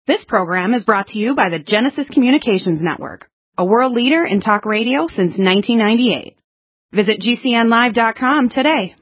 This program is brought to you by the Genesis Communications Network, a world leader in talk radio since 1998. Visit GCNlive.com today.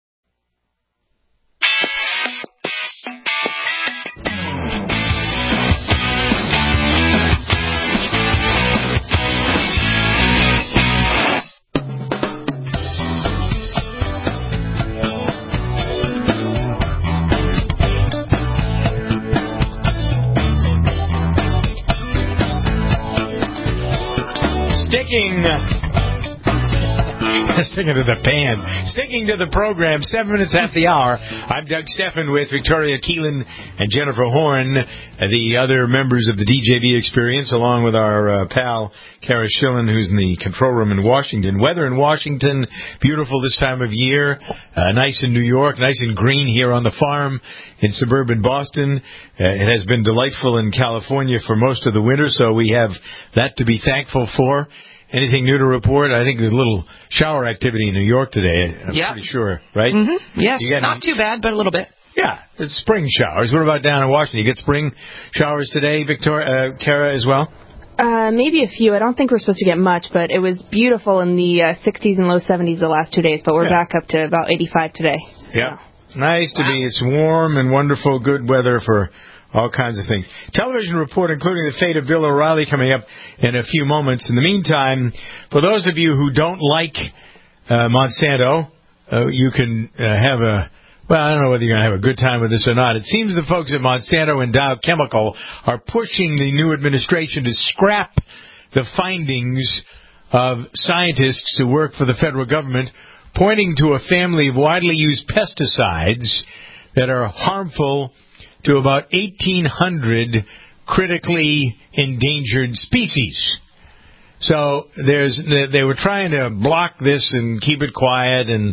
Sticking to the program, 7 minutes after the hour. I'm Doug Steffen with Victoria Keelan and Jennifer Horn, the other members of the DJB Experience, along with our pal Kara Schillen, who's in the control room in Washington. Weather in Washington, beautiful this time of year. Nice in New York, nice and green here on the farm in suburban Boston. It has been delightful in California for most of the winter, so we have that to be thankful for. Anything new to report? I think there's a little shower activity in New York today. I'm pretty sure, right? Mm-hmm. Yes, not too bad, but a little bit. Yeah, it's spring showers. What about down in Washington? You get spring showers today, Kara, as well? Maybe a few. I don't think we're supposed to get much, but it was beautiful in the 60s and low 70s the last 2 days, but we're back up to about 85 today. Yeah, nice to be. It's warm and wonderful, good weather for all kinds of things. Television report, including the fate of Bill O'Reilly, coming up in a few moments. In the meantime, for those of you who don't like Monsanto, you can have a... Well, I don't know whether you're going to have a good time with this or not. It seems the folks at Monsanto and Dow Chemical are pushing the new administration to scrap the findings of scientists who work for the federal government, pointing to a family of widely used pesticides that are harmful to about 1,800 critically endangered species. So they were trying to block this and keep it quiet, and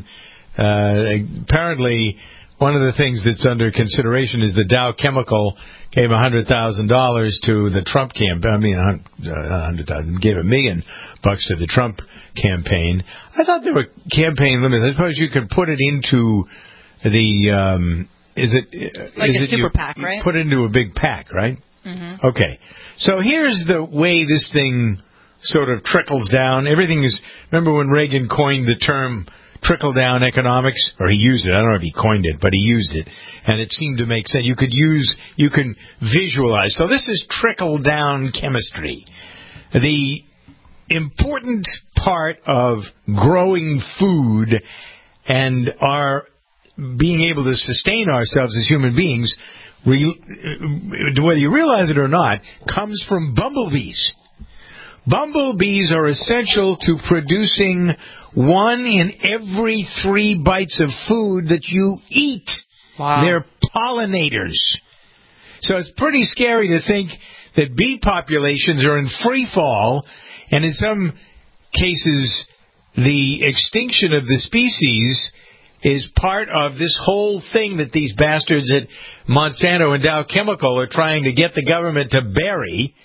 apparently one of the things that's under consideration is the Dow Chemical gave $100,000 to the Trump campaign. I mean, $100,000, gave $1 million to the Trump campaign. I thought there were campaign limits. I suppose you could put it into the... Is it a super PAC, right? Put into a big PAC, right? Mm-hmm. Okay. So here's the way this thing sort of trickles down. Everything is... Remember when Reagan coined the term trickle-down economics? Or he used it. I don't know if he coined it, but he used it. And it seemed to make sense. You can visualize. So this is trickle-down chemistry. The important part of growing food and our being able to sustain ourselves as human beings, whether you realize it or not, comes from bumblebees. Bumblebees are essential to producing 1 in every 3 bites of food that you eat. Wow. They're pollinators. So it's pretty scary to think that bee populations are in free fall, and in some cases the extinction of the species is part of this whole thing that these bastards at Monsanto and Dow Chemical are trying to get the government to bury.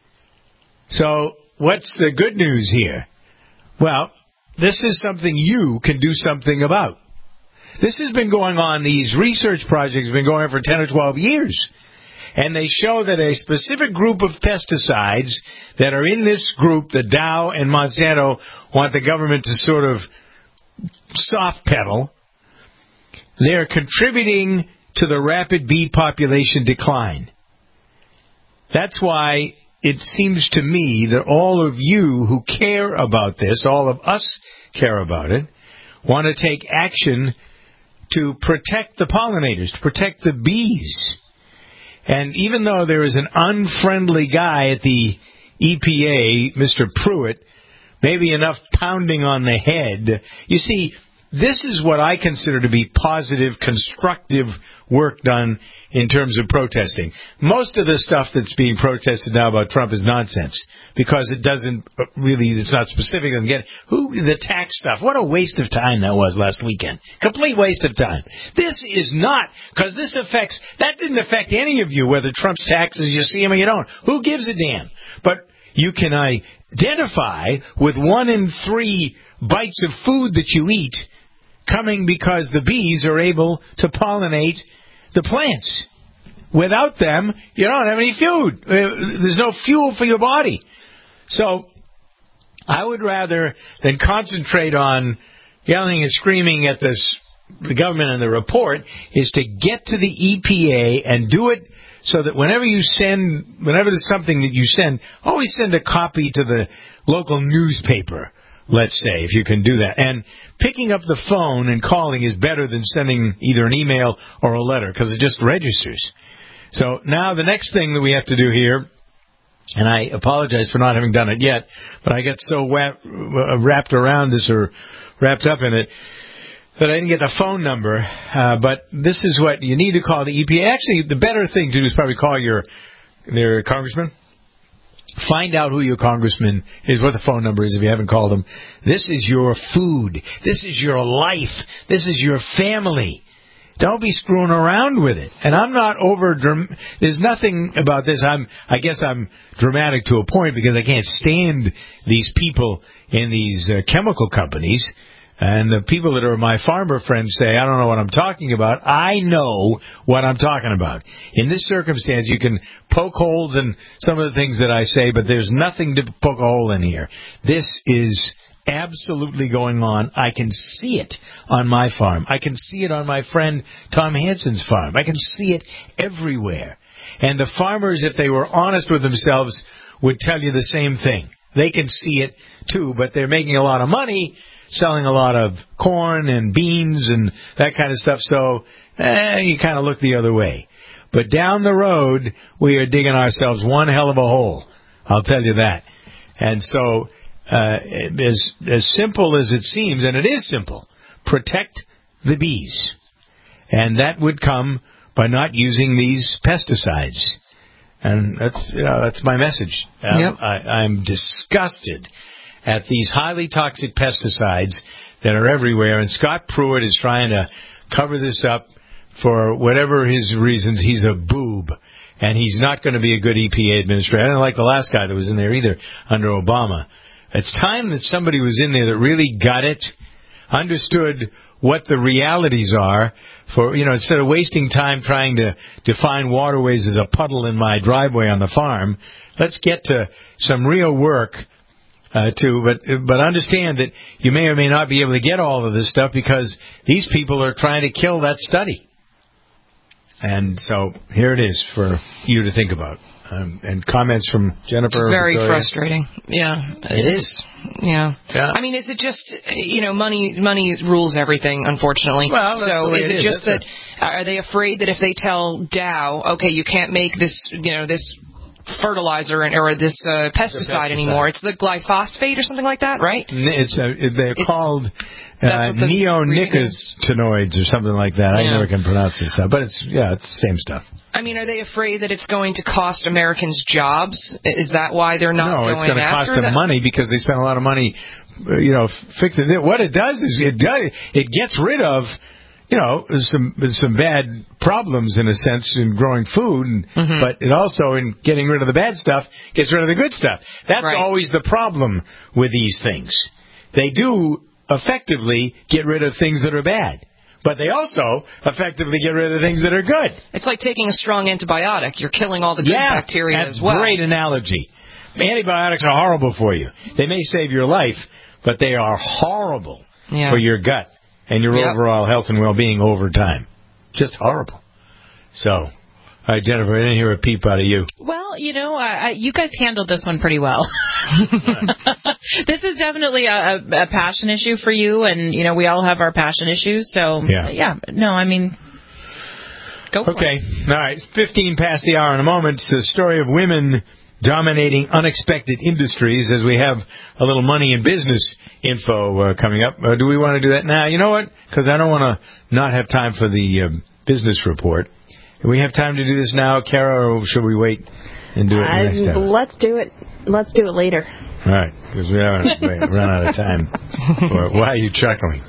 So what's the good news here? Well, this is something you can do something about. This has been going on, these research projects have been going on for 10 or 12 years. And they show that a specific group of pesticides that are in this group, the Dow and Monsanto, want the government to sort of soft pedal. They're contributing to the rapid bee population decline. That's why it seems to me that all of you who care about this, all of us care about it, want to take action to protect the pollinators, to protect the bees. And even though there is an unfriendly guy at the EPA, Mr. Pruitt, maybe enough pounding on the head, you see, this is what I consider to be positive, constructive work done in terms of protesting. Most of the stuff that's being protested now about Trump is nonsense because it doesn't really, it's not specific. The tax stuff, what a waste of time that was last weekend. Complete waste of time. This is not, because that didn't affect any of you, whether Trump's taxes, you see them or you don't. Who gives a damn? But you can identify with 1 in 3 bites of food that you eat coming because the bees are able to pollinate the plants. without them, you don't have any food. There's no fuel for your body. So I would rather than concentrate on yelling and screaming at the government and the report is to get to the EPA and do it so that whenever there's something that you send, always send a copy to the local newspaper, let's say, if you can do that. And picking up the phone and calling is better than sending either an email or a letter because it just registers. So now the next thing that we have to do here, and I apologize for not having done it yet, but I got so wrapped around this or wrapped up in it that I didn't get the phone number. But this is what you need to call the EPA. Actually, the better thing to do is probably call their congressman. Find out who your congressman is, what the phone number is if you haven't called them. This is your food. This is your life. This is your family. Don't be screwing around with it. And I'm not there's nothing about this. I guess I'm dramatic to a point because I can't stand these people in these chemical companies. And the people that are my farmer friends say, I don't know what I'm talking about. I know what I'm talking about. In this circumstance, you can poke holes in some of the things that I say, but there's nothing to poke a hole in here. This is absolutely going on. I can see it on my farm. I can see it on my friend Tom Hansen's farm. I can see it everywhere. And the farmers, if they were honest with themselves, would tell you the same thing. They can see it too, but they're making a lot of money selling a lot of corn and beans and that kind of stuff, so you kind of look the other way. But down the road, we are digging ourselves one hell of a hole. I'll tell you that. And so, as simple as it seems, and it is simple, protect the bees. And that would come by not using these pesticides. And that's my message. Yep. I'm disgusted at these highly toxic pesticides that are everywhere. And Scott Pruitt is trying to cover this up for whatever his reasons. He's a boob, and he's not going to be a good EPA administrator. I don't like the last guy that was in there either under Obama. It's time that somebody was in there that really got it, understood what the realities are, for, instead of wasting time trying to define waterways as a puddle in my driveway on the farm, let's get to some real work. But understand that you may or may not be able to get all of this stuff because these people are trying to kill that study. And so here it is for you to think about. And comments from Jennifer. It's very Victoria. Frustrating. Yeah, it is. Yeah. Yeah. I mean, is it just money rules everything? Unfortunately. Well, so is it just that? Are they afraid that if they tell Dow, okay, you can't make this, this fertilizer or this pesticide anymore? It's the glyphosate or something like that, right? They're called neonicotinoids or something like that. I never can pronounce this stuff, but it's the same stuff. I mean, are they afraid that it's going to cost Americans jobs? Is that why they're not going after it? No, it's going to cost them money because they spend a lot of money, fixing it. What it does is it gets rid of some bad problems in a sense in growing food, but it also, in getting rid of the bad stuff, gets rid of the good stuff. That's always the problem with these things. They do effectively get rid of things that are bad, but they also effectively get rid of things that are good. It's like taking a strong antibiotic. You're killing all the good bacteria as well. Great analogy. Antibiotics are horrible for you. They may save your life, but they are horrible for your gut and your overall health and well-being over time. Just horrible. So, all right, Jennifer, I didn't hear a peep out of you. Well, you guys handled this one pretty well. This is definitely a passion issue for you, and, we all have our passion issues. So, go for it. Okay, all right, 15 past the hour in a moment. It's a story of women dominating unexpected industries as we have a little money and business info coming up. Do we want to do that now? You know what? Because I don't want to not have time for the business report. Do we have time to do this now, Kara, or should we wait and do it next time? Let's do it. Let's do it later. All right, because we haven't run out of time. Why are you chuckling?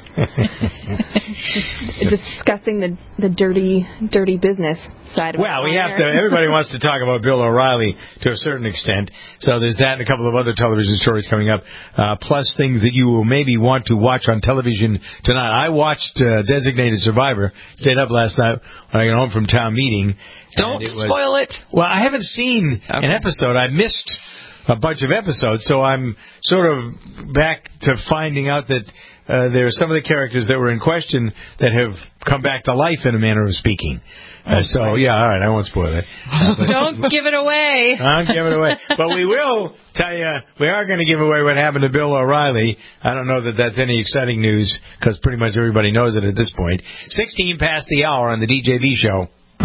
Discussing the dirty business side of it. Well, we have to. Everybody wants to talk about Bill O'Reilly to a certain extent. So there's that and a couple of other television stories coming up, plus things that you will maybe want to watch on television tonight. I watched Designated Survivor. Stayed up last night when I got home from town meeting. Don't spoil it. Well, I haven't seen an episode. I missed a bunch of episodes, so I'm sort of back to finding out that there are some of the characters that were in question that have come back to life in a manner of speaking. So, yeah, all right, I won't spoil it. Don't give it away. Don't give it away. But we will tell you, we are going to give away what happened to Bill O'Reilly. I don't know that that's any exciting news, because pretty much everybody knows it at this point. 16 past the hour on the DJV show.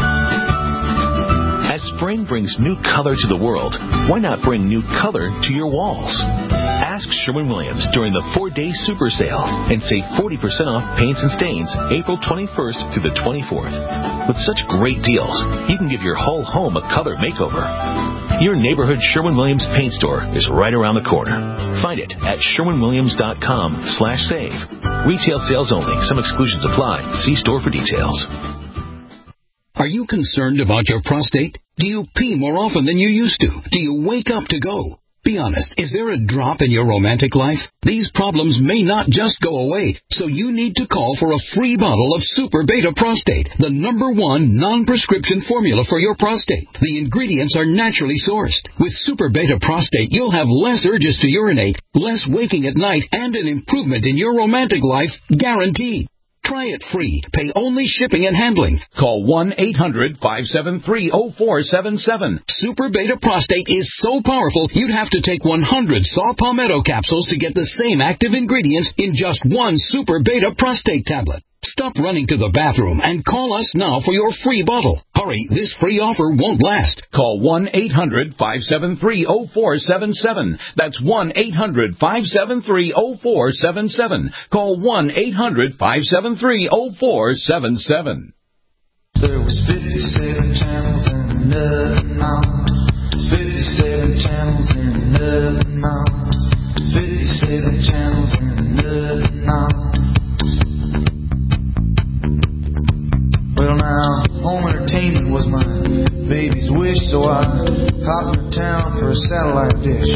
As spring brings new color to the world, why not bring new color to your walls? Ask Sherwin-Williams during the 4-day super sale and save 40% off paints and stains April 21st to the 24th. With such great deals, you can give your whole home a color makeover. Your neighborhood Sherwin-Williams paint store is right around the corner. Find it at sherwinwilliams.com/save. Retail sales only. Some exclusions apply. See store for details. Are you concerned about your prostate? Do you pee more often than you used to? Do you wake up to go? Be honest, is there a drop in your romantic life? These problems may not just go away, so you need to call for a free bottle of Super Beta Prostate, the #1 non-prescription formula for your prostate. The ingredients are naturally sourced. With Super Beta Prostate, you'll have less urges to urinate, less waking at night, and an improvement in your romantic life guaranteed. Try it free. Pay only shipping and handling. Call 1-800-573-0477. Super Beta Prostate is so powerful, you'd have to take 100 saw palmetto capsules to get the same active ingredients in just one Super Beta Prostate tablet. Stop running to the bathroom and call us now for your free bottle. Hurry, this free offer won't last. Call 1-800-573-0477. That's 1-800-573-0477. Call 1-800-573-0477. There was 57 channels and nothing on. 57 channels and nothing on. 57 channels and nothing on. Well, now, home entertainment was my baby's wish, so I hopped to town for a satellite dish.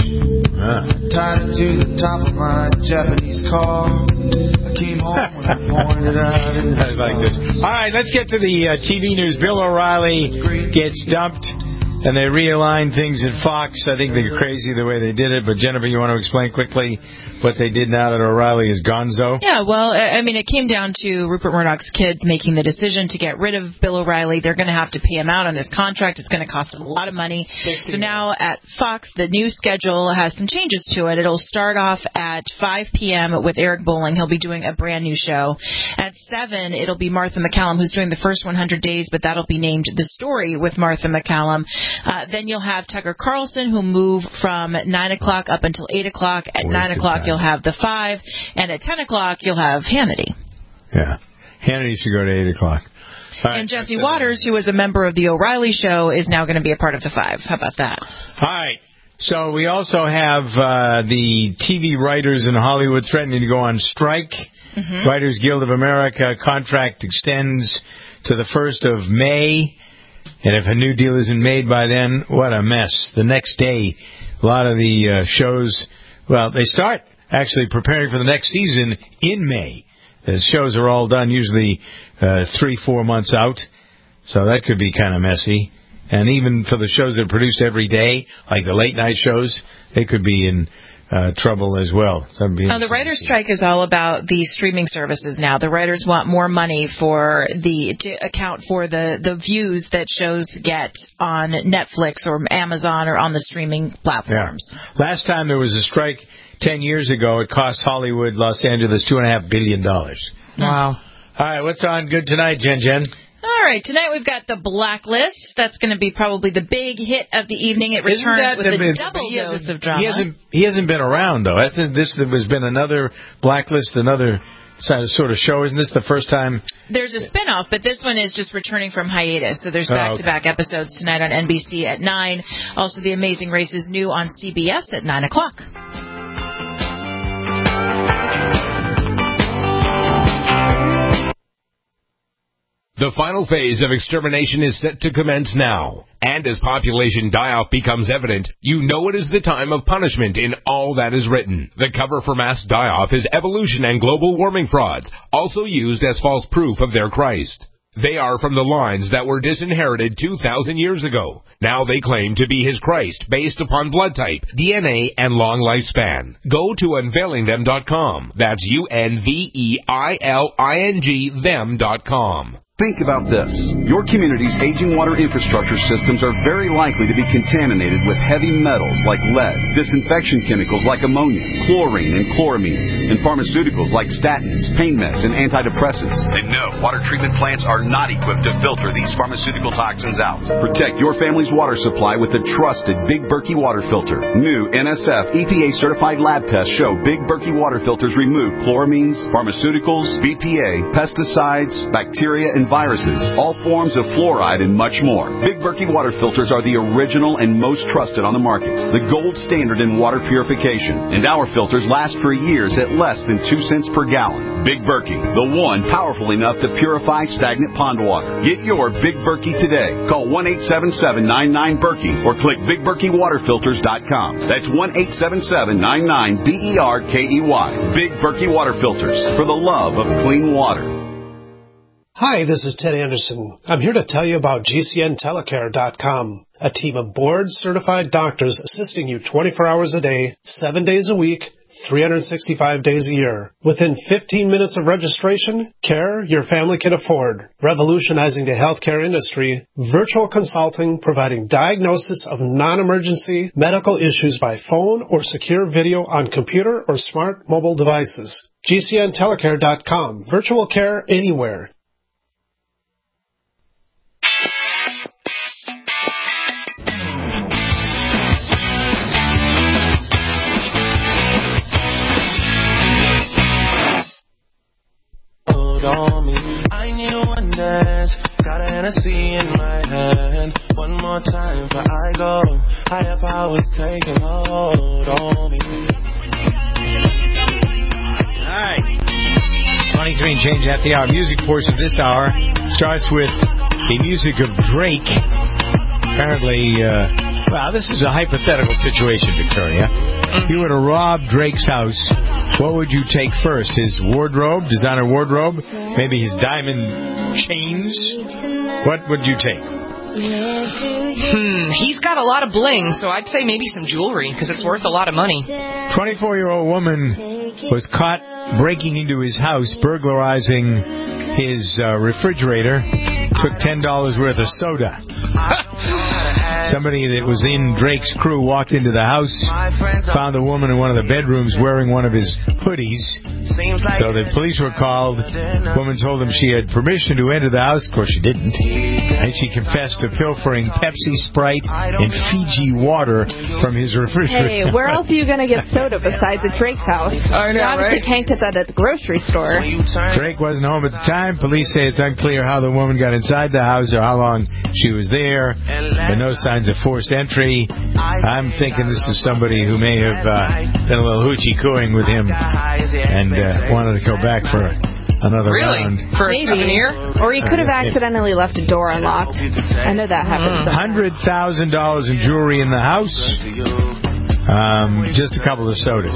Tied it to the top of my Japanese car. I came home and I pointed out in the I like this. All right, let's get to the TV news. Bill O'Reilly gets dumped, and they realign things at Fox. I think they're crazy the way they did it, but Jennifer, you want to explain quickly what they did now that O'Reilly is gonzo? Yeah, well, I mean, it came down to Rupert Murdoch's kids making the decision to get rid of Bill O'Reilly. They're going to have to pay him out on his contract. It's going to cost a lot of money. So now at Fox, the new schedule has some changes to it. It'll start off at 5 p.m. with Eric Bolling. He'll be doing a brand new show. At 7, it'll be Martha MacCallum, who's doing the first 100 days, but that'll be named The Story with Martha MacCallum. Then you'll have Tucker Carlson, who'll move from 9 o'clock up until 8 o'clock. At 9 o'clock, you'll have The 5, and at 10 o'clock, you'll have Hannity. Yeah. Hannity should go to 8 o'clock. Right, and Jesse Waters, who was a member of The O'Reilly Show, is now going to be a part of The 5. How about that? All right. So we also have the TV writers in Hollywood threatening to go on strike. Mm-hmm. Writers Guild of America contract extends to the 1st of May. And if a new deal isn't made by then, what a mess. The next day, a lot of the shows, well, they start actually preparing for the next season in May. The shows are all done usually 3-4 months out. So that could be kind of messy. And even for the shows that are produced every day, like the late night shows, they could be in trouble as well. The writer's strike is all about the streaming services now. The writers want more money to account for the views that shows get on Netflix or Amazon or on the streaming platforms. Yeah. Last time there was a strike 10 years ago, it cost Hollywood, Los Angeles, $2.5 billion. Wow. All right, what's on good tonight, Jen? All right, tonight we've got The Blacklist. That's going to be probably the big hit of the evening. It returns with a double dose of drama. He hasn't been around, though. This has been another Blacklist, another sort of show. Isn't this the first time? There's a spin-off, but this one is just returning from hiatus. So there's back-to-back episodes tonight on NBC at 9. Also, The Amazing Race is new on CBS at 9 o'clock. The final phase of extermination is set to commence now. And as population die-off becomes evident, you know it is the time of punishment in all that is written. The cover for mass die-off is evolution and global warming frauds, also used as false proof of their Christ. They are from the lines that were disinherited 2,000 years ago. Now they claim to be his Christ based upon blood type, DNA, and long lifespan. Go to unveilingthem.com. That's UNVEILING them.com. Think about this. Your community's aging water infrastructure systems are very likely to be contaminated with heavy metals like lead, disinfection chemicals like ammonia, chlorine and chloramines, and pharmaceuticals like statins, pain meds, and antidepressants. And no, water treatment plants are not equipped to filter these pharmaceutical toxins out. Protect your family's water supply with the trusted Big Berkey water filter. New NSF EPA-certified lab tests show Big Berkey water filters remove chloramines, pharmaceuticals, BPA, pesticides, bacteria, and viruses, all forms of fluoride, and much more. Big Berkey water filters are the original and most trusted on the market, the gold standard in water purification. And our filters last for years at less than 2 cents per gallon. Big Berkey, the one powerful enough to purify stagnant pond water. Get your Big Berkey today. Call 1-877-99-BERKEY or click BigBerkeyWaterFilters.com. That's 1-877-99-BERKEY. Big Berkey Water Filters, for the love of clean water. Hi, this is Ted Anderson. I'm here to tell you about GCNTelecare.com, a team of board-certified doctors assisting you 24 hours a day, 7 days a week, 365 days a year. Within 15 minutes of registration, care your family can afford. Revolutionizing the healthcare industry, virtual consulting providing diagnosis of non-emergency medical issues by phone or secure video on computer or smart mobile devices. GCNTelecare.com, virtual care anywhere. On me. I need one dance, got a Hennessy in my hand. One more time before I go. Higher powers taking hold on me. Alright. 23 and change at the hour. Music portion of this hour starts with the music of Drake. Apparently, well, this is a hypothetical situation, Victoria. If you were to rob Drake's house, what would you take first? His wardrobe, designer wardrobe? Maybe his diamond chains? What would you take? He's got a lot of bling, so I'd say maybe some jewelry, because it's worth a lot of money. 24-year-old woman was caught breaking into his house, burglarizing his refrigerator, took $10 worth of soda. Somebody that was in Drake's crew walked into the house, found the woman in one of the bedrooms wearing one of his hoodies. So the police were called. The woman told them she had permission to enter the house. Of course, she didn't. And she confessed to pilfering Pepsi, Sprite, and Fiji water from his refrigerator. Hey, where else are you going to get soda besides at Drake's house? I know, right? You can't get that at the grocery store. Drake wasn't home at the time. Police say it's unclear how the woman got inside the house or how long she was there. There are no signs of forced entry. I'm thinking this is somebody who may have done a little hoochie-cooing with him and wanted to go back for another round. For a souvenir? Or he could have accidentally left a door unlocked. I know that happens. $100,000 in jewelry in the house. Just a couple of sodas.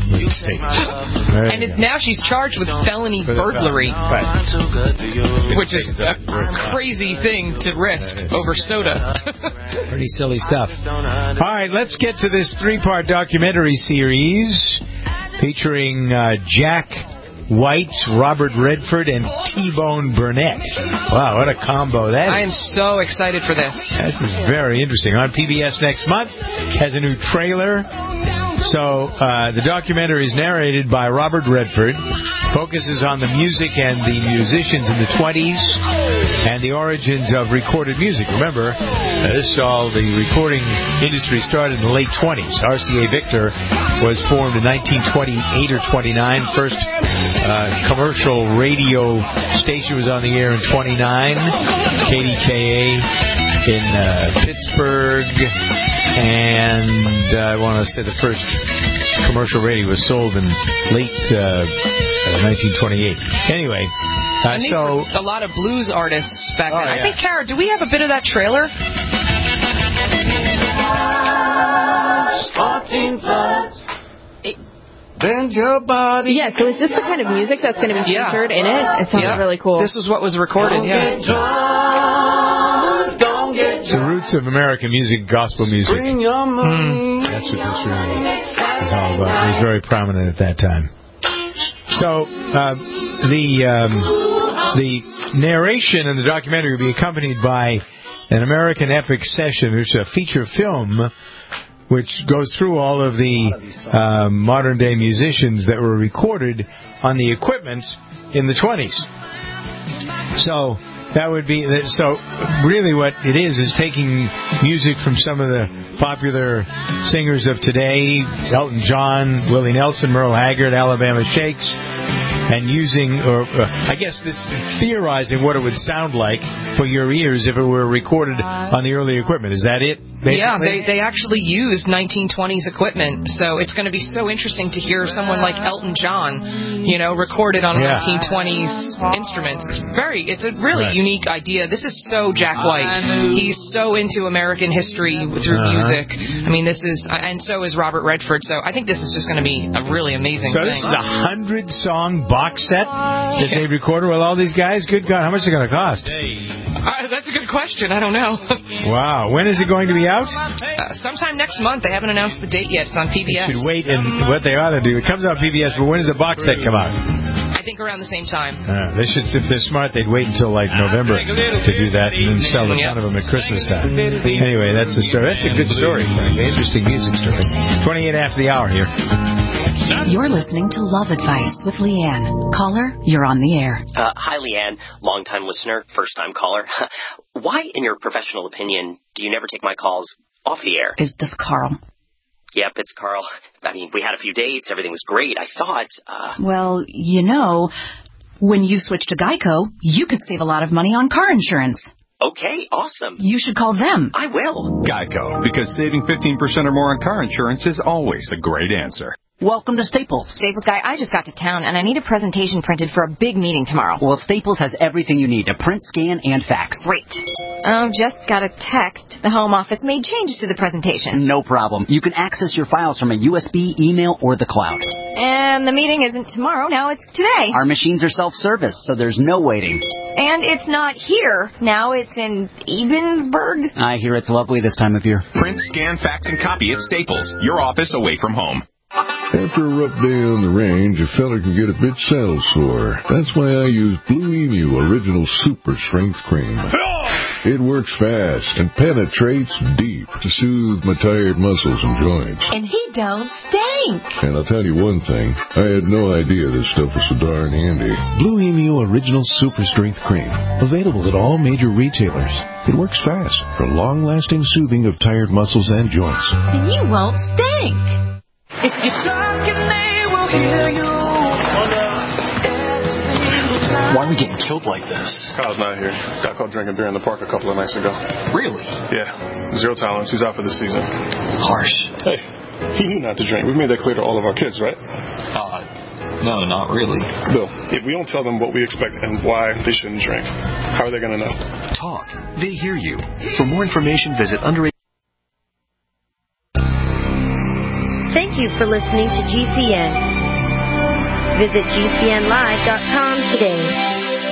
And now she's charged with felony burglary, which is a crazy thing to risk over soda. Pretty silly stuff. All right, let's get to this 3-part documentary series featuring Jack White, Robert Redford, and T-Bone Burnett. Wow, what a combo that is. I am so excited for this. This is very interesting. On PBS next month, has a new trailer. So the documentary is narrated by Robert Redford, focuses on the music and the musicians in the 20s and the origins of recorded music. Remember, the recording industry started in the late 20s. RCA Victor was formed in 1928 or 29. First commercial radio station was on the air in 29. KDKA in Pittsburgh. And I want to say the first commercial radio was sold in late 1928. Anyway, and these were a lot of blues artists back then. I think, Kara, do we have a bit of that trailer? 14 plus. Bend your body. Yeah, so is this the kind of music that's going to be featured in it? It sounds really cool. This is what was recorded, The roots of American music, gospel music. Bring your money. That's what this really is all about. It was very prominent at that time. So, the narration in the documentary will be accompanied by an American epic session, which is a feature film which goes through all of the modern-day musicians that were recorded on the equipment in the 20s. So that would be really what it is taking music from some of the popular singers of today, Elton John, Willie Nelson, Merle Haggard, Alabama Shakes, and using, or I guess this theorizing what it would sound like for your ears if it were recorded on the early equipment. Is that it? Basically? Yeah, they actually used 1920s equipment, so it's going to be so interesting to hear someone like Elton John, recorded on 1920s instruments. It's a really unique idea. This is so Jack White. He's so into American history through music. I mean, and so is Robert Redford. So I think this is just going to be a really amazing thing. So this is a 100-song box set that they recorded with all these guys? Good God, how much is it going to cost? That's a good question. I don't know. Wow. When is it going to be out? Sometime next month. They haven't announced the date yet. It's on PBS. They should wait, and what they ought to do, it comes out on PBS, but when does the box set come out? I think around the same time. They should, if they're smart, they'd wait until like November to do that and then sell a ton of them at Christmas time. Anyway, that's the story. That's a good story, frankly. Interesting music story. 28 after the hour here. You're listening to Love Advice with Leanne. Caller, you're on the air. Hi, Leanne. Long-time listener, first-time caller. Why, in your professional opinion, do you never take my calls off the air? Is this Carl? Yep, it's Carl. I mean, we had a few dates. Everything was great. I thought, Well, when you switch to Geico, you could save a lot of money on car insurance. Okay, awesome. You should call them. I will. Geico, because saving 15% or more on car insurance is always a great answer. Welcome to Staples. Staples guy, I just got to town, and I need a presentation printed for a big meeting tomorrow. Well, Staples has everything you need to print, scan, and fax. Great. Just got a text. The home office made changes to the presentation. No problem. You can access your files from a USB, email, or the cloud. And the meeting isn't tomorrow, now it's today. Our machines are self-service, so there's no waiting. And it's not here. Now it's in Ebensburg. I hear it's lovely this time of year. Print, scan, fax, and copy at Staples. Your office away from home. After a rough day on the range, a fella can get a bit saddle sore. That's why I use Blue Emu Original Super Strength Cream. It works fast and penetrates deep to soothe my tired muscles and joints. And he don't stink. And I'll tell you one thing, I had no idea this stuff was so darn handy. Blue Emu Original Super Strength Cream. Available at all major retailers. It works fast for long-lasting soothing of tired muscles and joints. And you won't stink. If you talk and they will hear you. Why are we getting killed like this? Kyle's not here. Got caught drinking beer in the park a couple of nights ago. Really? Yeah. 0 tolerance. He's out for the season. Harsh. Hey, he knew not to drink. We made that clear to all of our kids, right? No, not really. Bill, if we don't tell them what we expect and why they shouldn't drink, how are they going to know? Talk. They hear you. For more information, visit underage. Thank you for listening to GCN. Visit GCNlive.com today.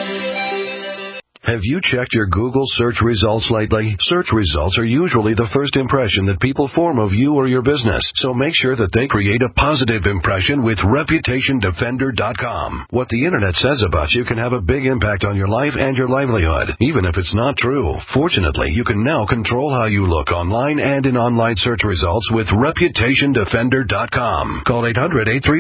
Have you checked your Google search results lately? Search results are usually the first impression that people form of you or your business, so make sure that they create a positive impression with ReputationDefender.com. What the Internet says about you can have a big impact on your life and your livelihood, even if it's not true. Fortunately, you can now control how you look online and in online search results with ReputationDefender.com. Call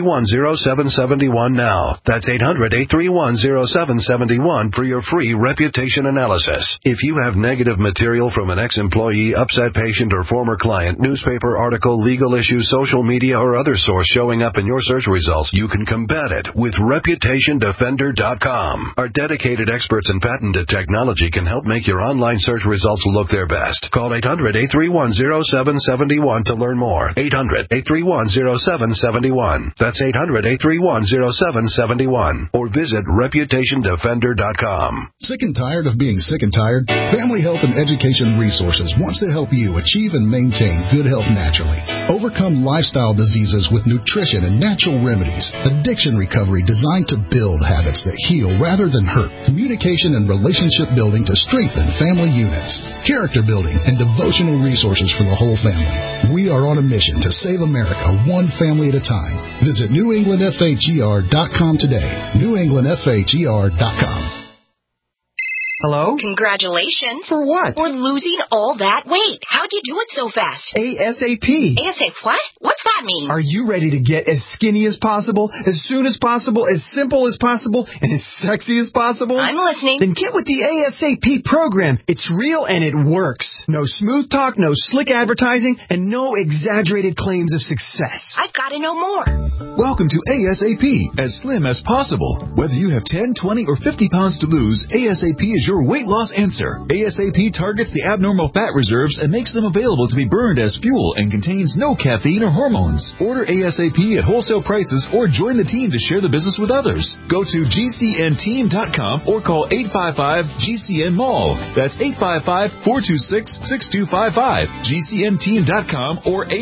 800-831-0771 now. That's 800-831-0771 for your free Reputation reputation analysis. If you have negative material from an ex-employee, upset patient, or former client, newspaper article, legal issue, social media, or other source showing up in your search results, you can combat it with ReputationDefender.com. Our dedicated experts in patented technology can help make your online search results look their best. Call 800-831-0771 to learn more. 800-831-0771. That's 800-831-0771. Or visit ReputationDefender.com. Sick and tired of being sick and tired? Family Health and Education Resources wants to help you achieve and maintain good health naturally. Overcome lifestyle diseases with nutrition and natural remedies. Addiction recovery designed to build habits that heal rather than hurt. Communication and relationship building to strengthen family units. Character building and devotional resources for the whole family. We are on a mission to save America one family at a time. Visit NewEnglandFHER.com today. NewEnglandFHER.com. Hello? Congratulations. For what? For losing all that weight. How'd you do it so fast? ASAP. ASAP what? What's that mean? Are you ready to get as skinny as possible, as soon as possible, as simple as possible, and as sexy as possible? I'm listening. Then get with the ASAP program. It's real and it works. No smooth talk, no slick advertising, and no exaggerated claims of success. I've got to know more. Welcome to ASAP, as slim as possible. Whether you have 10, 20, or 50 pounds to lose, ASAP is your weight loss answer. ASAP targets the abnormal fat reserves and makes them available to be burned as fuel and contains no caffeine or hormones. Order ASAP at wholesale prices or join the team to share the business with others. Go to GCNteam.com or call 855-GCN-MALL. That's 855-426-6255. GCNteam.com or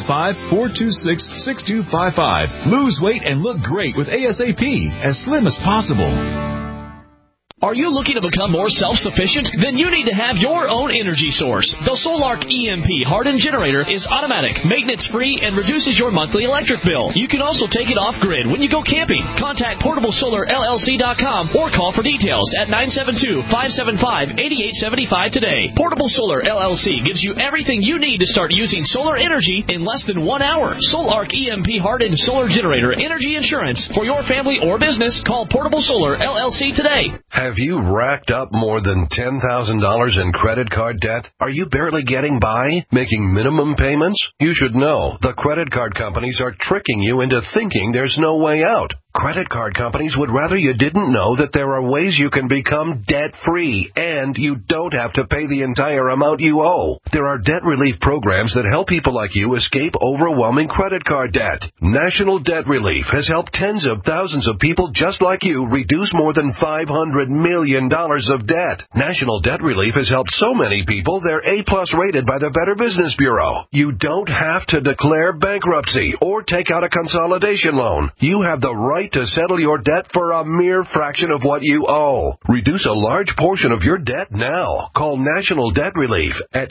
855-426-6255. Lose weight and look great with ASAP, as slim as possible. Are you looking to become more self-sufficient? Then you need to have your own energy source. The Solark EMP hardened generator is automatic, maintenance-free, and reduces your monthly electric bill. You can also take it off-grid when you go camping. Contact PortableSolarLLC.com or call for details at 972-575-8875 today. Portable Solar LLC gives you everything you need to start using solar energy in less than 1 hour. Solark EMP hardened solar generator energy insurance for your family or business. Call Portable Solar LLC today. Have you racked up more than $10,000 in credit card debt? Are you barely getting by, making minimum payments? You should know the credit card companies are tricking you into thinking there's no way out. Credit card companies would rather you didn't know that there are ways you can become debt-free, and you don't have to pay the entire amount you owe. There are debt relief programs that help people like you escape overwhelming credit card debt. National Debt Relief has helped tens of thousands of people just like you reduce more than $500 million of debt. National Debt Relief has helped so many people they're A-plus rated by the Better Business Bureau. You don't have to declare bankruptcy or take out a consolidation loan. You have the right to settle your debt for a mere fraction of what you owe. Reduce a large portion of your debt now. Call National Debt Relief at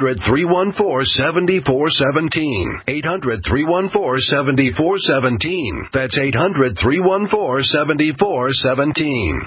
800-314-7417. 800-314-7417. That's 800-314-7417.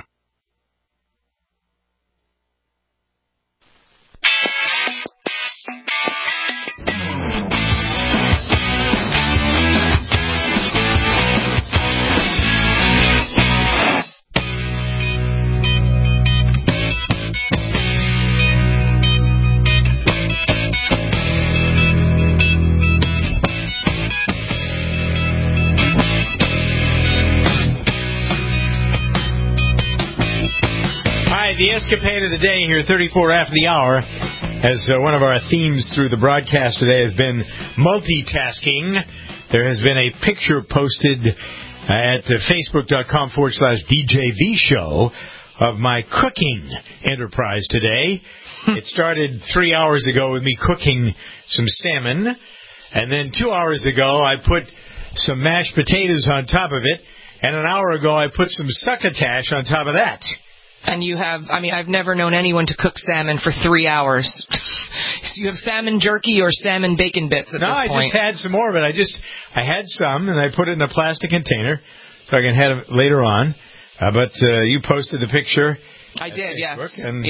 The escapade of the day here, 34 after the hour, as one of our themes through the broadcast today has been multitasking. There has been a picture posted at Facebook.com/DJV show of my cooking enterprise today. It started 3 hours ago with me cooking some salmon, and then 2 hours ago I put some mashed potatoes on top of it, and an hour ago I put some succotash on top of that. And you have, I've never known anyone to cook salmon for 3 hours. So you have salmon jerky or salmon bacon bits at this point. No, I just had some more of it. I had some, and I put it in a plastic container so I can have it later on. But you posted the picture. I did, Facebook, yes. And yep.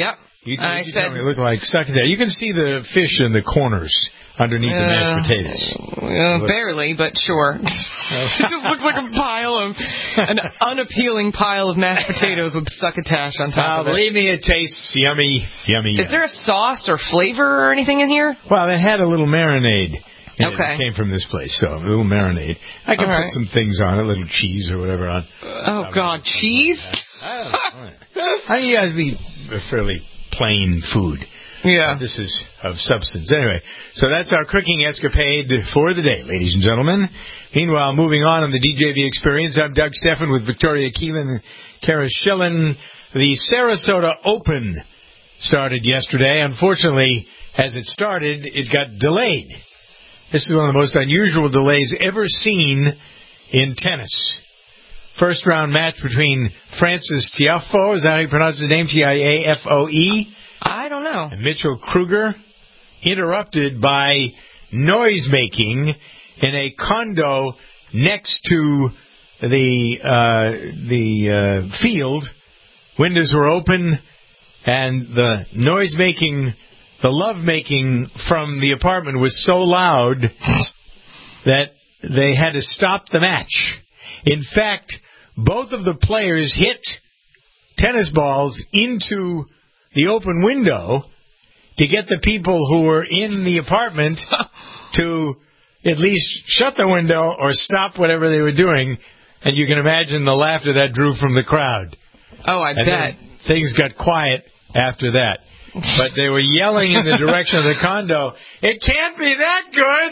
You said it looked like succotash. You can see the fish in the corners underneath the mashed potatoes. Barely, but sure. It just looks like an unappealing pile of mashed potatoes with succotash on top of it. Believe me, it tastes yummy, yummy. Is there a sauce or flavor or anything in here? Well, it had a little marinade. It came from this place, so a little marinade. I can put some things on it, a little cheese or whatever on. Oh, God, cheese? I don't know. You guys eat fairly plain food. Yeah. This is of substance. Anyway, so that's our cooking escapade for the day, ladies and gentlemen. Meanwhile, moving on the DJV Experience, I'm Doug Steffen with Victoria Keelan and Kara Schillen. The Sarasota Open started yesterday. Unfortunately, as it started, it got delayed. This is one of the most unusual delays ever seen in tennis. First round match between Francis Tiafoe, is that how you pronounce his name? Tiafoe? I don't know. And Mitchell Kruger, interrupted by noise making in a condo next to the field. Windows were open, and the noise making, the love making from the apartment was so loud that they had to stop the match. In fact, both of the players hit tennis balls into the open window to get the people who were in the apartment to at least shut the window or stop whatever they were doing. And you can imagine the laughter that drew from the crowd. Oh, I bet. Things got quiet after that. But they were yelling in the direction of the condo, "It can't be that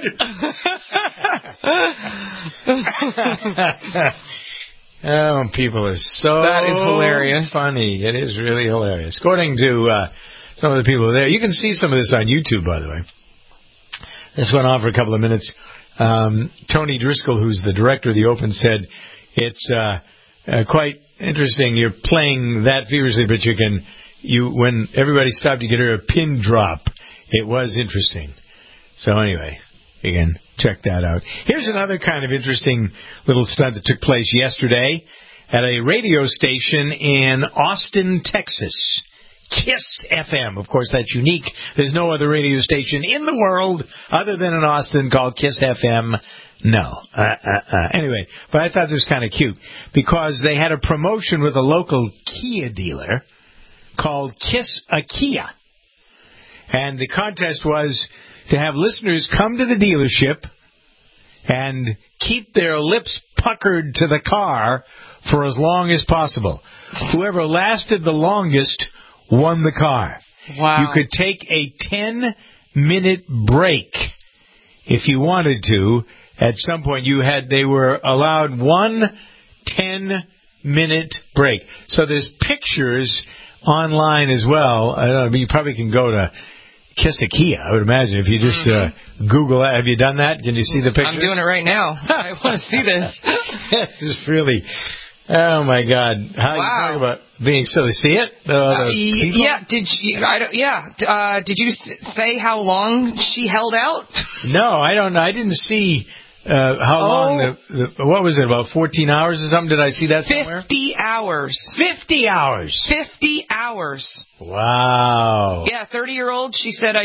good!" Oh, people are so that is hilarious. Funny. It is really hilarious. According to some of the people there, you can see some of this on YouTube, by the way. This went on for a couple of minutes. Tony Driscoll, who's the director of the Open, said it's quite interesting. You're playing that feverishly, but when everybody stopped, you could hear a pin drop. It was interesting. So anyway, again, check that out. Here's another kind of interesting little stunt that took place yesterday at a radio station in Austin, Texas. KISS FM. Of course, that's unique. There's no other radio station in the world other than in Austin called KISS FM. No. Anyway, but I thought this was kind of cute because they had a promotion with a local Kia dealer called Kiss a Kia. And the contest was to have listeners come to the dealership and keep their lips puckered to the car for as long as possible. Whoever lasted the longest won the car. Wow. You could take a 10-minute break if you wanted to. At some point, they were allowed one 10-minute break. So there's pictures online as well. I don't know, you probably can go to Kiss a Kia, I would imagine, if you just Google that. Have you done that? Can you see the picture? I'm doing it right now. I want to see this. This is really... Oh my God! How you talk about being silly? See it? Yeah. Did you say how long she held out? No, I don't know. I didn't see how long. What was it? About 14 hours or something? Did I see that somewhere? 50 hours. 50 hours. 50 hours. Wow. Yeah, 30-year-old. She said,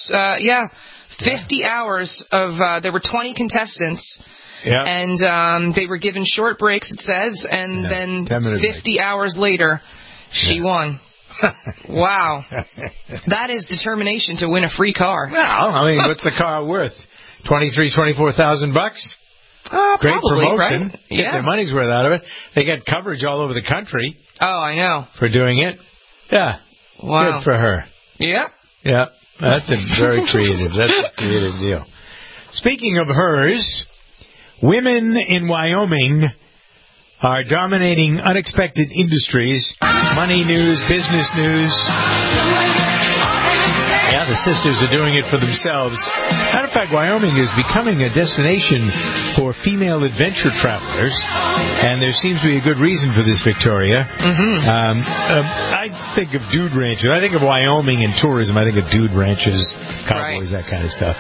50 hours of. There were 20 contestants. Yeah. And they were given short breaks, it says, and then 50 hours later, she won. Wow. That is determination to win a free car. Well, I mean, what's the car worth? $24,000? Great probably, promotion. Right? Get their money's worth out of it. They get coverage all over the country. Oh, I know. For doing it. Yeah. Wow. Good for her. Yeah. Yeah. That's a very creative. That's a creative deal. Speaking of hers... Women in Wyoming are dominating unexpected industries, money news, business news. Yeah, the sisters are doing it for themselves. Matter of fact, Wyoming is becoming a destination for female adventure travelers, and there seems to be a good reason for this, Victoria. I think of dude ranches. I think of Wyoming and tourism. I think of dude ranches, cowboys, that kind of stuff.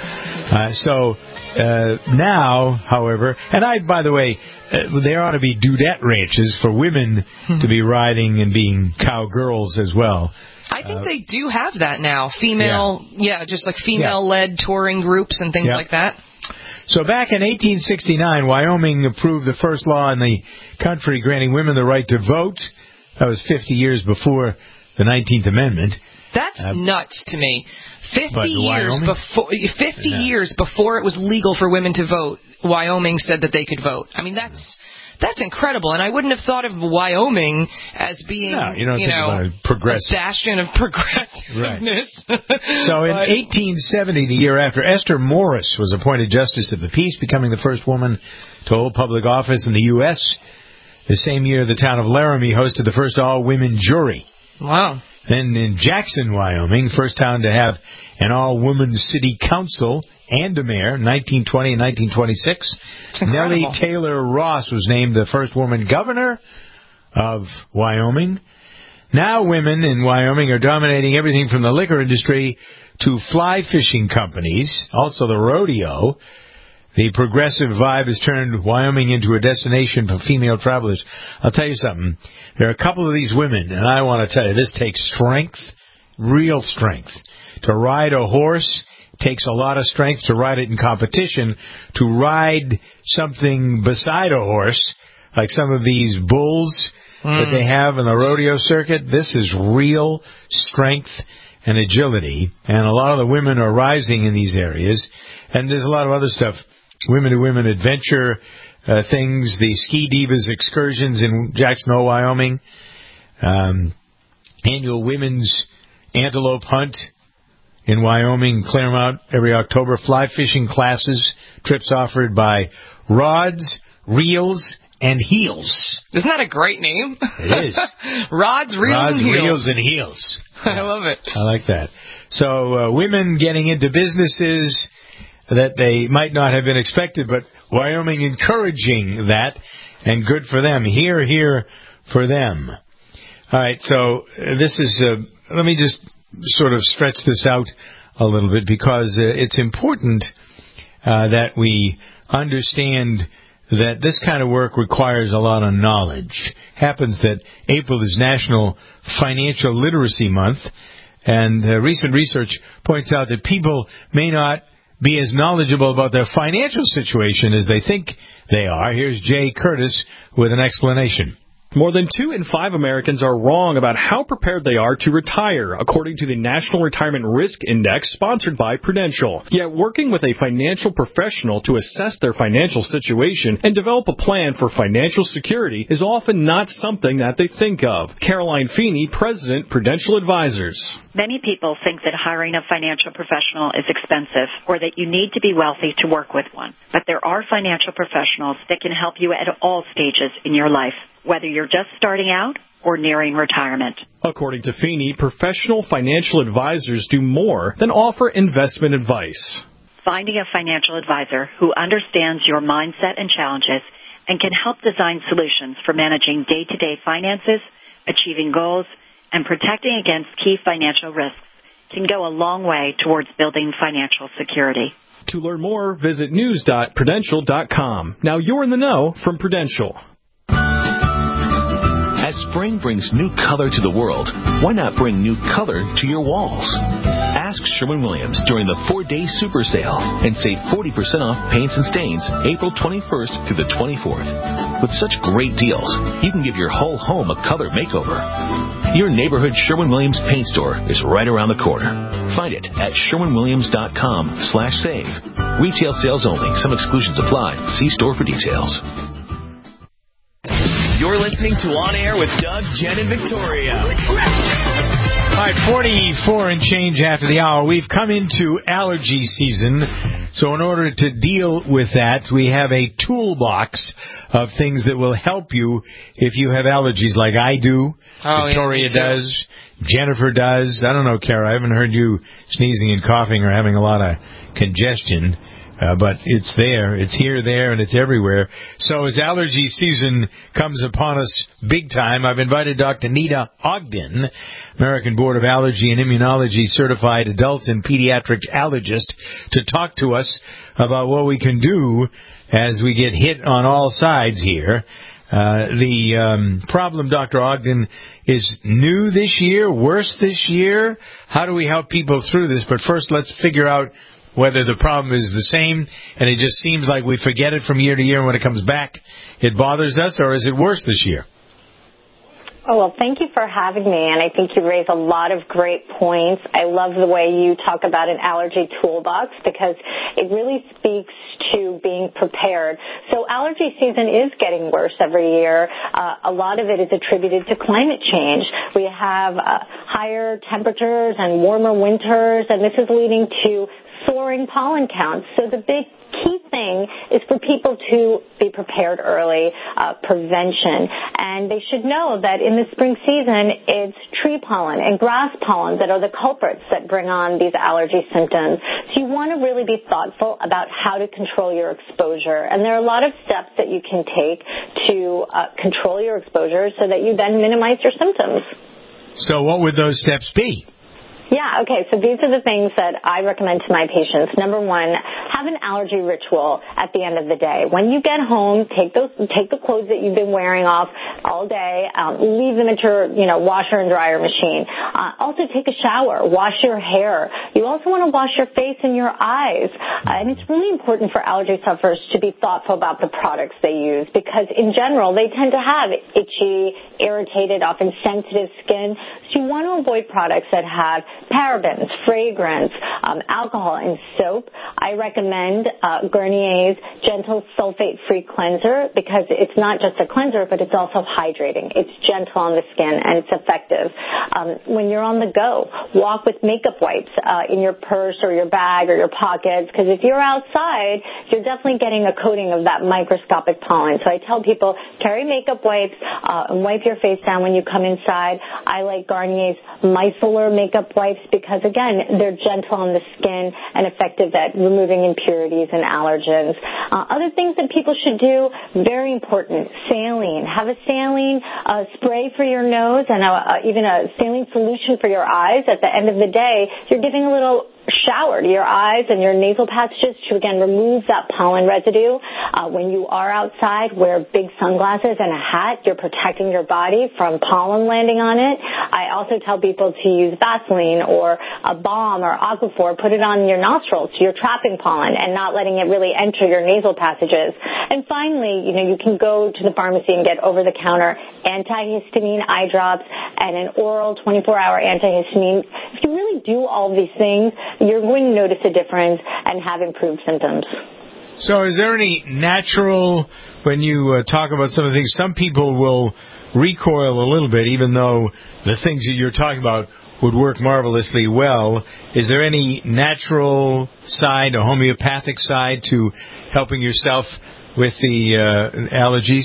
Now, however, and by the way, there ought to be dudette ranches for women to be riding and being cowgirls as well. I think they do have that now. Just like female-led touring groups and things like that. So back in 1869, Wyoming approved the first law in the country granting women the right to vote. That was 50 years before the 19th Amendment. That's nuts to me. 50 years before it was legal for women to vote, Wyoming said that they could vote. I mean, that's incredible, and I wouldn't have thought of Wyoming as being, a bastion of progressiveness. Right. So in 1870, the year after, Esther Morris was appointed Justice of the Peace, becoming the first woman to hold public office in the U.S. The same year, the town of Laramie hosted the first all-women jury. Wow. Then in Jackson, Wyoming, first town to have an all-woman city council and a mayor, 1920 and 1926. Nellie Taylor Ross was named the first woman governor of Wyoming. Now women in Wyoming are dominating everything from the liquor industry to fly fishing companies, also the rodeo. The progressive vibe has turned Wyoming into a destination for female travelers. I'll tell you something. There are a couple of these women, and I want to tell you, this takes strength, real strength. To ride a horse takes a lot of strength. To ride it in competition, to ride something beside a horse, like some of these bulls that they have in the rodeo circuit, this is real strength and agility. And a lot of the women are rising in these areas. And there's a lot of other stuff. Women-to-women adventure things, the Ski Divas excursions in Jackson Hole, Wyoming, annual women's antelope hunt in Wyoming, Claremont, every October, fly fishing classes, trips offered by Rods, Reels, and Heels. Isn't that a great name? It is. Rods, Reels, and Heels. I love it. I like that. So women getting into businesses that they might not have been expected, but Wyoming encouraging that, and good for them. Here for them. All right, so this is, let me just sort of stretch this out a little bit, because it's important that we understand that this kind of work requires a lot of knowledge. Happens that April is National Financial Literacy Month, and recent research points out that people may not be as knowledgeable about their financial situation as they think they are. Here's Jay Curtis with an explanation. More than 2 in 5 Americans are wrong about how prepared they are to retire, according to the National Retirement Risk Index sponsored by Prudential. Yet working with a financial professional to assess their financial situation and develop a plan for financial security is often not something that they think of. Caroline Feeney, President, Prudential Advisors. Many people think that hiring a financial professional is expensive, or that you need to be wealthy to work with one. But there are financial professionals that can help you at all stages in your life, whether you're just starting out or nearing retirement. According to Feeney, professional financial advisors do more than offer investment advice. Finding a financial advisor who understands your mindset and challenges and can help design solutions for managing day-to-day finances, achieving goals, and protecting against key financial risks can go a long way towards building financial security. To learn more, visit news.prudential.com. Now you're in the know from Prudential. As spring brings new color to the world, why not bring new color to your walls? Ask Sherwin-Williams during the 4-day super sale and save 40% off paints and stains April 21st through the 24th. With such great deals, you can give your whole home a color makeover. Your neighborhood Sherwin-Williams paint store is right around the corner. Find it at sherwinwilliams.com/save. Retail sales only. Some exclusions apply. See store for details. You're listening to On Air with Doug, Jen, and Victoria. All right, 44 and change after the hour. We've come into allergy season, so in order to deal with that, we have a toolbox of things that will help you if you have allergies, like I do, Victoria does, Jennifer does. I don't know, Kara, I haven't heard you sneezing and coughing or having a lot of congestion. But it's there, it's here, there, and it's everywhere. So as allergy season comes upon us big time, I've invited Dr. Nita Ogden, American Board of Allergy and Immunology certified adult and pediatric allergist, to talk to us about what we can do as we get hit on all sides here. The problem, Dr. Ogden, is new this year, worse this year. How do we help people through this? But first, let's figure out whether the problem is the same and it just seems like we forget it from year to year, and when it comes back, it bothers us, or is it worse this year? Oh, well, thank you for having me, and I think you raise a lot of great points. I love the way you talk about an allergy toolbox because it really speaks to being prepared. So allergy season is getting worse every year. A lot of it is attributed to climate change. We have higher temperatures and warmer winters, and this is leading to soaring pollen counts. So the big key thing is for people to be prepared early, prevention. And they should know that in the spring season, it's tree pollen and grass pollen that are the culprits that bring on these allergy symptoms. So you want to really be thoughtful about how to control your exposure. And there are a lot of steps that you can take to control your exposure so that you then minimize your symptoms. So what would those steps be? Yeah, okay, so these are the things that I recommend to my patients. Number one, have an allergy ritual at the end of the day. When you get home, take the clothes that you've been wearing off all day, leave them at your, washer and dryer machine. Also take a shower, wash your hair. You also want to wash your face and your eyes. And it's really important for allergy sufferers to be thoughtful about the products they use because in general, they tend to have itchy, irritated, often sensitive skin. So you want to avoid products that have parabens, fragrance, alcohol, and soap. I recommend Garnier's Gentle Sulfate-Free Cleanser because it's not just a cleanser, but it's also hydrating. It's gentle on the skin, and it's effective. When you're on the go, walk with makeup wipes in your purse or your bag or your pockets because if you're outside, you're definitely getting a coating of that microscopic pollen. So I tell people, carry makeup wipes and wipe your face down when you come inside. I like Garnier's Micellar makeup wipes because, again, they're gentle on the skin and effective at removing impurities and allergens. Other things that people should do, very important, saline. Have a saline spray for your nose and even a saline solution for your eyes. At the end of the day, you're giving a little shower to your eyes and your nasal passages to, again, remove that pollen residue. When you are outside, wear big sunglasses and a hat. You're protecting your body from pollen landing on it. I also tell people to use Vaseline or a balm or Aquaphor. Put it on your nostrils so you're trapping pollen and not letting it really enter your nasal passages. And finally, you can go to the pharmacy and get over-the-counter antihistamine eye drops and an oral 24-hour antihistamine. If you really do all of these things, you're going to notice a difference and have improved symptoms. So is there any natural, when you talk about some of the things, some people will recoil a little bit, even though the things that you're talking about would work marvelously well. Is there any natural side, a homeopathic side to helping yourself with the allergies?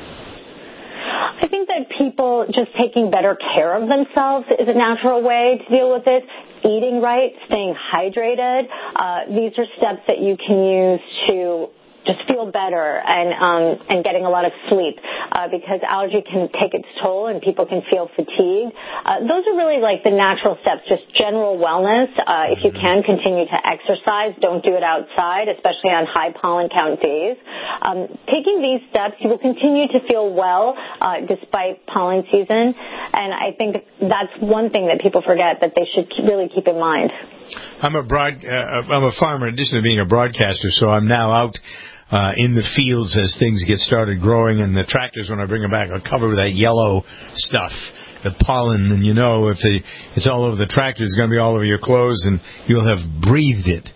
I think that people just taking better care of themselves is a natural way to deal with it. Eating right, staying hydrated. These are steps that you can use to just feel better and getting a lot of sleep because allergy can take its toll and people can feel fatigued. Those are really like the natural steps, just general wellness. If you can, continue to exercise. Don't do it outside, especially on high pollen count days. Taking these steps, you will continue to feel well despite pollen season, and I think that's one thing that people forget that they should really keep in mind. I'm a farmer in addition to being a broadcaster, so I'm now out in the fields as things get started growing, and the tractors, when I bring them back, are covered with that yellow stuff, the pollen, and if it's all over the tractor, it's going to be all over your clothes, and you'll have breathed it.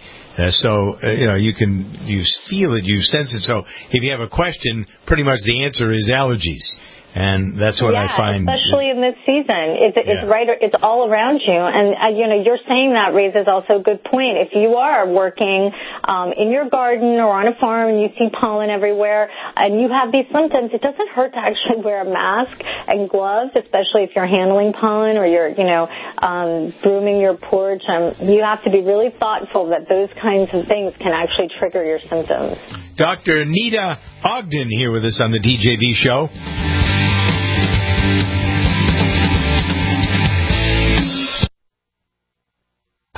You feel it, you sense it. So if you have a question, pretty much the answer is allergies. And that's what I find. Especially in this season. It's all around you. And, you're saying that raises also a good point. If you are working in your garden or on a farm and you see pollen everywhere and you have these symptoms, it doesn't hurt to actually wear a mask and gloves, especially if you're handling pollen or you're, brooming your porch. You have to be really thoughtful that those kinds of things can actually trigger your symptoms. Dr. Nita Ogden here with us on the DJV show.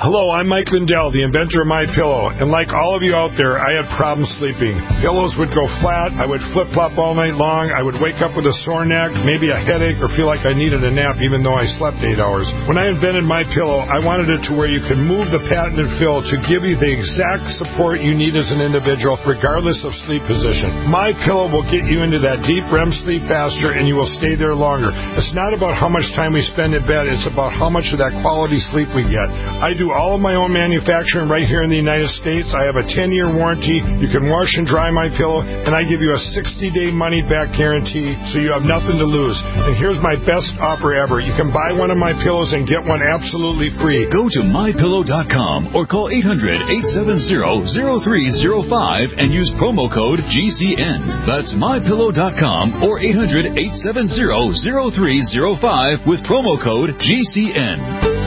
Hello, I'm Mike Lindell, the inventor of MyPillow, and like all of you out there, I had problems sleeping. Pillows would go flat, I would flip-flop all night long, I would wake up with a sore neck, maybe a headache, or feel like I needed a nap even though I slept 8 hours. When I invented MyPillow, I wanted it to where you can move the patented fill to give you the exact support you need as an individual, regardless of sleep position. MyPillow will get you into that deep REM sleep faster, and you will stay there longer. It's not about how much time we spend in bed, it's about how much of that quality sleep we get. I do all of my own manufacturing right here in the United States. I have a 10-year warranty. You can wash and dry my pillow, and I give you a 60-day money-back guarantee, so you have nothing to lose. And here's my best offer ever. You can buy one of my pillows and get one absolutely free. Go to MyPillow.com or call 800-870-0305 and use promo code GCN. That's MyPillow.com or 800-870-0305 with promo code GCN.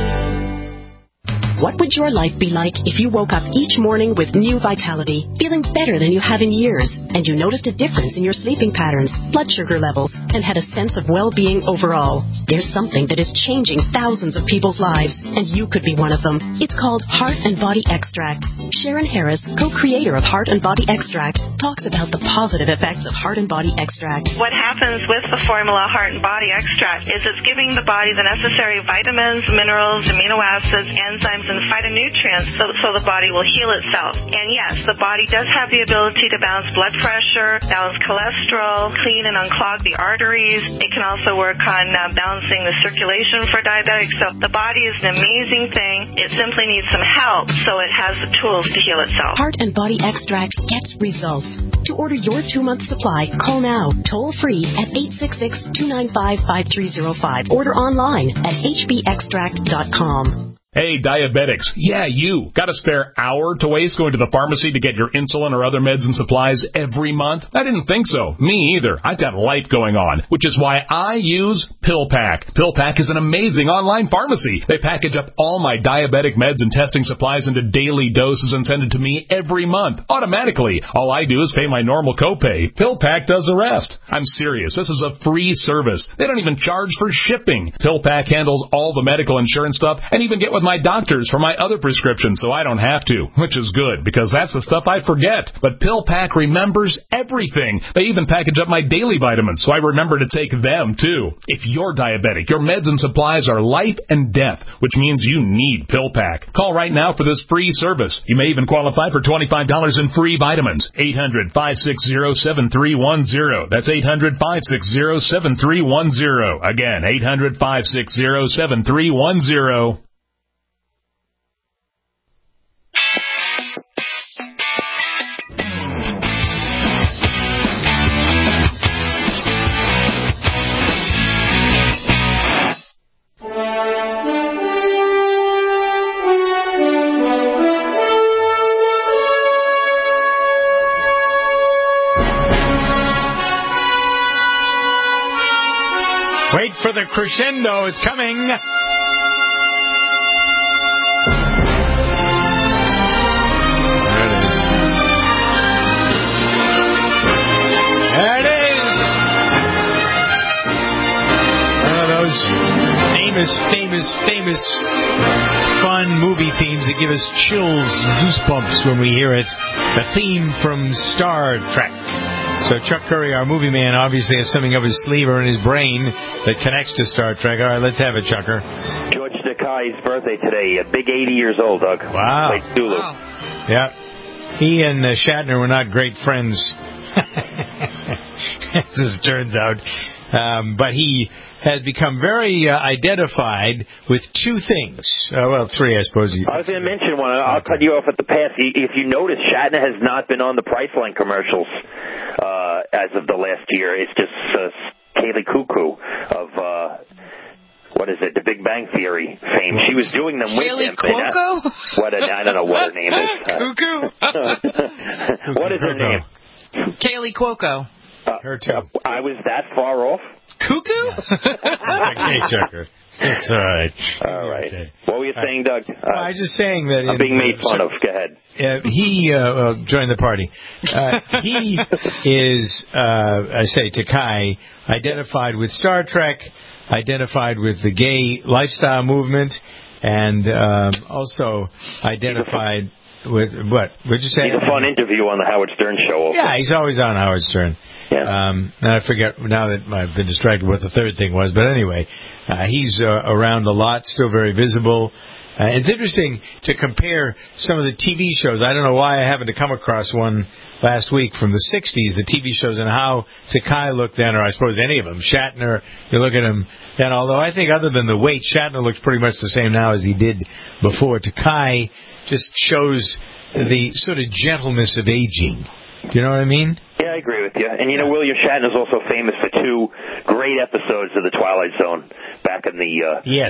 What would your life be like if you woke up each morning with new vitality, feeling better than you have in years, and you noticed a difference in your sleeping patterns, blood sugar levels, and had a sense of well-being overall? There's something that is changing thousands of people's lives, and you could be one of them. It's called Heart and Body Extract. Sharon Harris, co-creator of Heart and Body Extract, talks about the positive effects of Heart and Body Extract. What happens with the formula Heart and Body Extract is it's giving the body the necessary vitamins, minerals, amino acids, enzymes, and phytonutrients so the body will heal itself. And yes, the body does have the ability to balance blood pressure, balance cholesterol, clean and unclog the arteries. It can also work on balancing the circulation for diabetics. So the body is an amazing thing. It simply needs some help so it has the tools to heal itself. Heart and Body Extract gets results. To order your 2-month supply, call now, toll free at 866-295-5305. Order online at hbextract.com. Hey, diabetics. Yeah, you. Got a spare hour to waste going to the pharmacy to get your insulin or other meds and supplies every month? I didn't think so. Me either. I've got life going on, which is why I use PillPack. PillPack is an amazing online pharmacy. They package up all my diabetic meds and testing supplies into daily doses and send it to me every month, automatically. All I do is pay my normal copay. PillPack does the rest. I'm serious. This is a free service. They don't even charge for shipping. PillPack handles all the medical insurance stuff and even get with my doctors for my other prescriptions so I don't have to, which is good because that's the stuff I forget. But PillPack remembers everything. They even package up my daily vitamins so I remember to take them too. If you're diabetic, your meds and supplies are life and death, which means you need PillPack. Call right now for this free service. You may even qualify for $25 in free vitamins. 800-560-7310. That's 800-560-7310. Again, 800-560-7310. Wait for the crescendo. It's coming. There it is. There it is. One of those famous fun movie themes that give us chills, goosebumps when we hear it. The theme from Star Trek. So Chuck Curry, our movie man, obviously has something up his sleeve or in his brain that connects to Star Trek. All right, let's have it, Chucker. George Takei's birthday today. A big 80 years old, Doug. Wow. Played Sulu. Wow. Yeah. He and Shatner were not great friends, as it turns out. But he has become very identified with two things. Well, three, I suppose. I was going to mention one. I'll cut you off at the pass. If you notice, Shatner has not been on the Priceline commercials as of the last year. It's just Kaylee Cuoco of, what is it, The Big Bang Theory fame. She was doing them with him. Cuoco? I don't know what her name is. Cuckoo? What is her name? Kaylee Cuoco. Her too. I was that far off? Cuckoo? Okay, Chucker. It's all right. All right. Okay. What were you saying, Doug? I was just saying that... I'm being made fun of. Go ahead. He joined the party. He is, I say, Takei, identified with Star Trek, identified with the gay lifestyle movement, and also identified with what? What'd you say? He's a fun interview on the Howard Stern show. Also. Yeah, he's always on Howard Stern. Yeah. And I forget now that I've been distracted what the third thing was, but anyway, he's around a lot, still very visible. It's interesting to compare some of the TV shows. I don't know why I happened to come across one last week from the 60s, the TV shows, and how Takei looked then, or I suppose any of them. Shatner, you look at him then, although I think other than the weight, Shatner looks pretty much the same now as he did before. Takei just shows the sort of gentleness of aging. Do you know what I mean? Yeah, I agree with you. And, William Shatner's also famous for 2 great episodes of The Twilight Zone back in the... Yes.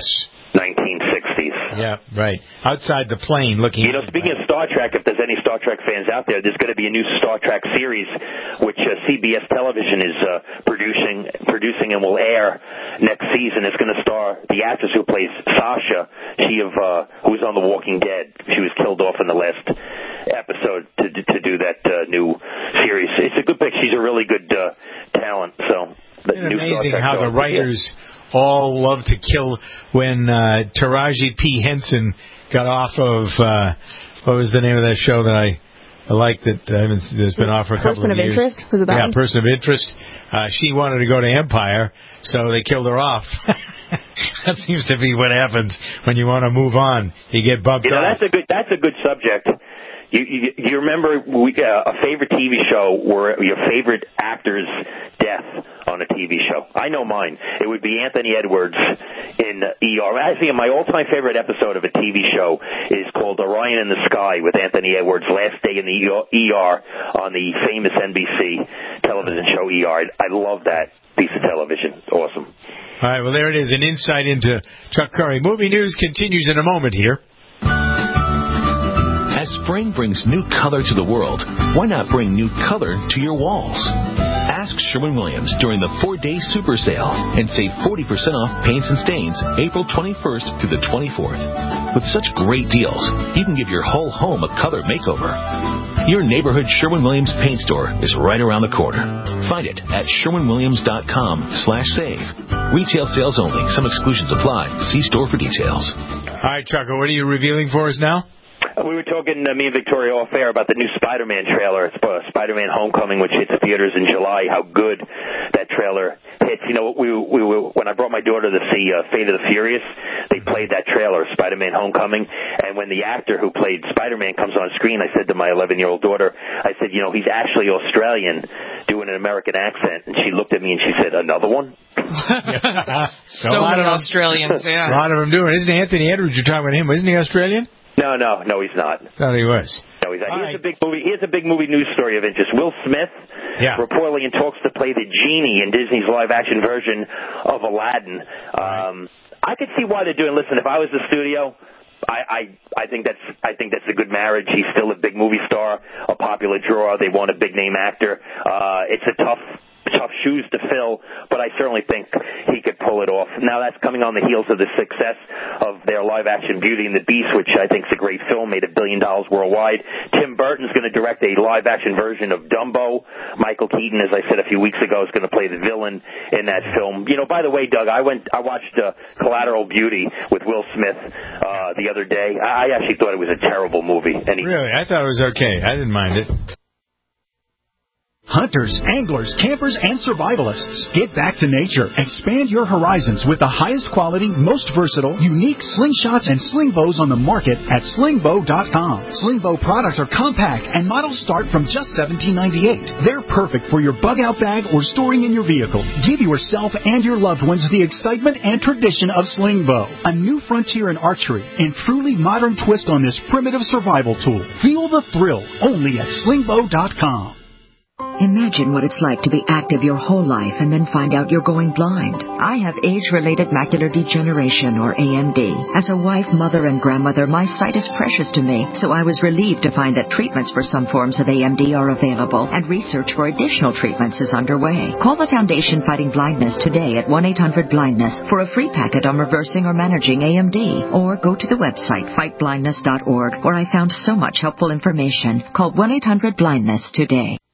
1960s. Yeah, right. Outside the plane looking... speaking of Star Trek, if there's any Star Trek fans out there, there's going to be a new Star Trek series which CBS Television is producing and will air next season. It's going to star the actress who plays Sasha, who's on The Walking Dead. She was killed off in the last episode to do that new series. It's a good pick. She's a really good talent. So, it's amazing how the writers... all love to kill when Taraji P. Henson got off of, what was the name of that show that I like that's been off for a couple of years? Person of Interest? Was it that one? Person of Interest. She wanted to go to Empire, so they killed her off. That seems to be what happens when you want to move on. You get bumped off. That's a good subject. You remember a favorite TV show where your favorite actor's death on a TV show? I know mine. It would be Anthony Edwards in ER. Actually, my all-time favorite episode of a TV show is called Orion in the Sky with Anthony Edwards' last day in the ER on the famous NBC television show ER. I love that piece of television. It's awesome. All right, well, there it is, an insight into Chuck Curry. Movie news continues in a moment here. As spring brings new color to the world, why not bring new color to your walls? Ask Sherwin-Williams during the 4-day super sale and save 40% off paints and stains April 21st through the 24th. With such great deals, you can give your whole home a color makeover. Your neighborhood Sherwin-Williams paint store is right around the corner. Find it at sherwinwilliams.com/save. Retail sales only. Some exclusions apply. See store for details. All right, Chucko, what are you revealing for us now? We were talking, me and Victoria off air, about the new Spider-Man trailer. It's Spider-Man Homecoming, which hits the theaters in July. How good that trailer hits. When I brought my daughter to see Fate of the Furious, they played that trailer, Spider-Man Homecoming. And when the actor who played Spider-Man comes on screen, I said to my 11-year-old daughter, I said, he's actually Australian doing an American accent. And she looked at me and she said, another one? So many Australians, yeah. A lot of them do it. Isn't Anthony Edwards, you're talking about him, isn't he Australian? No, he's not. Thought he was. No, he's not. Here's a big movie news story of interest. Will Smith, reportedly in talks to play the genie in Disney's live-action version of Aladdin. I could see why they're doing. Listen, if I was the studio, I think that's a good marriage. He's still a big movie star, a popular draw. They want a big name actor. It's a tough shoes to fill, but I certainly think he could pull it off. Now, that's coming on the heels of the success of their live-action Beauty and the Beast, which I think is a great film, made $1 billion worldwide. Tim Burton's going to direct a live-action version of Dumbo. Michael Keaton, as I said a few weeks ago, is going to play the villain in that film. By the way, Doug, I watched Collateral Beauty with Will Smith the other day. I actually thought it was a terrible movie. Really? I thought it was okay. I didn't mind it. Hunters, anglers, campers, and survivalists. Get back to nature. Expand your horizons with the highest quality, most versatile, unique slingshots and sling bows on the market at slingbow.com. Slingbow products are compact and models start from just $17.98. They're perfect for your bug-out bag or storing in your vehicle. Give yourself and your loved ones the excitement and tradition of Slingbow, a new frontier in archery and truly modern twist on this primitive survival tool. Feel the thrill only at slingbow.com. Imagine what it's like to be active your whole life and then find out you're going blind. I have age-related macular degeneration, or AMD. As a wife, mother, and grandmother, my sight is precious to me, so I was relieved to find that treatments for some forms of AMD are available, and research for additional treatments is underway. Call the Foundation Fighting Blindness today at 1-800-BLINDNESS for a free packet on reversing or managing AMD, or go to the website fightblindness.org, where I found so much helpful information. Call 1-800-BLINDNESS today.